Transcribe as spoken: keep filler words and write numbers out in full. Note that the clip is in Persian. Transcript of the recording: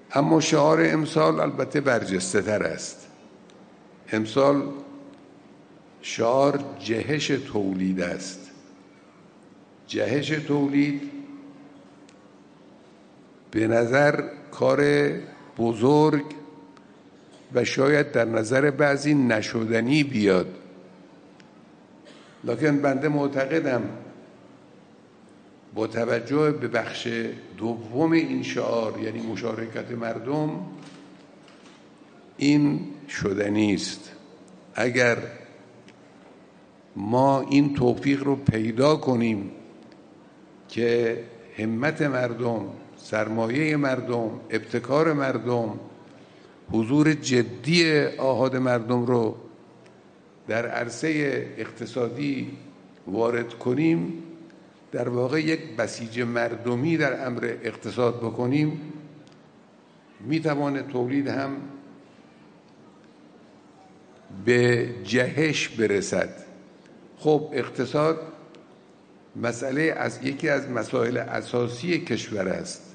اما شعار امسال البته برجسته تر است. امسال شعار جهش تولید است. جهش تولید به نظر کار بزرگ و شاید در نظر بعضی نشدنی بیاد، لکن بنده معتقدم با توجه به بخش دوم این شعار، یعنی مشارکت مردم، این شدنی است. اگر ما این توفیق رو پیدا کنیم که همت مردم، سرمایه مردم، ابتکار مردم، حضور جدی آحاد مردم رو در عرصه اقتصادی وارد کنیم، در واقع یک بسیج مردمی در امر اقتصاد بکنیم، میتوانه تولید هم به جهش برسد. خب اقتصاد مسئله از یکی از مسائل اساسی کشور است.